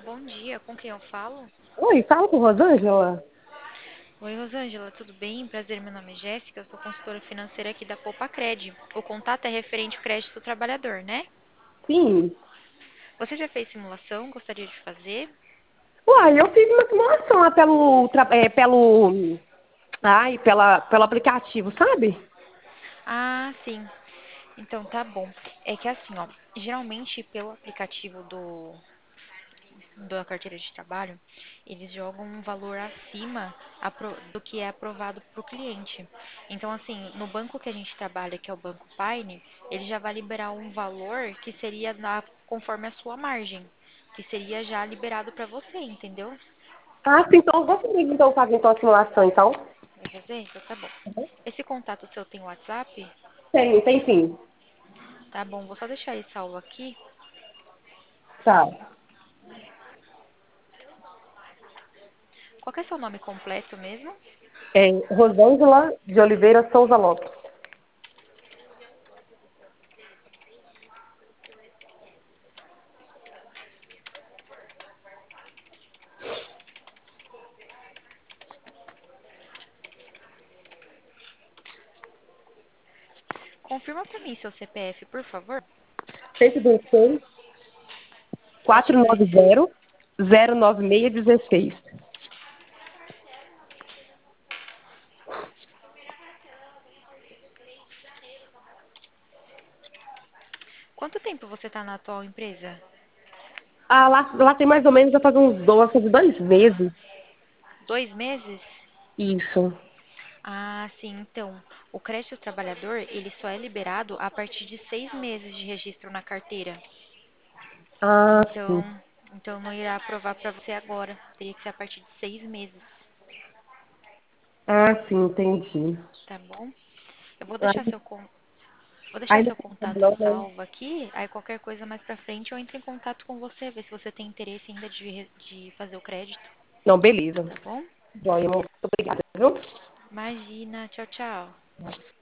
bom dia. Com quem eu falo? Oi, fala com Rosângela? Oi, Rosângela, tudo bem? Prazer, meu nome é Jéssica, eu sou consultora financeira aqui da Cred. O contato é referente ao crédito do trabalhador, né? Sim. Você já fez simulação? Gostaria de fazer? Uai, eu fiz uma simulação lá pelo aplicativo, sabe? Ah, sim. Então tá bom. É que assim, ó, geralmente pelo aplicativo da carteira de trabalho, eles jogam um valor acima do que é aprovado para o cliente. Então, assim, no banco que a gente trabalha, que é o Banco Paine, ele já vai liberar um valor que seria conforme a sua margem, que seria já liberado para você, entendeu? Ah, sim, então eu gostaria de fazer então a simulação, então. Vai fazer? Então tá bom. Esse contato seu tem WhatsApp? Tem sim. Tá bom, vou só deixar esse salvo aqui. Tá. Qual que é seu nome completo mesmo? É Rosângela de Oliveira Souza Lopes. Confirma para mim seu CPF, por favor. 126 726. 490 09616. Quanto tempo você está na atual empresa? Ah, lá tem mais ou menos, vai fazer 2 meses. 2 meses? Isso. Ah, sim. Então, o crédito trabalhador, ele só é liberado a partir de 6 meses de registro na carteira. Ah, sim. Então, então não irá aprovar para você agora. Teria que ser a partir de 6 meses, Ah, sim, entendi. tá bom? Eu Ah, vou deixar ainda seu contato não, né? salvo aqui. Aí qualquer coisa mais pra frente eu entro em contato com você, ver se você tem interesse ainda de fazer o crédito, Não, beleza. tá bom? Joia, muito obrigada, viu? Imagina. Tchau, tchau.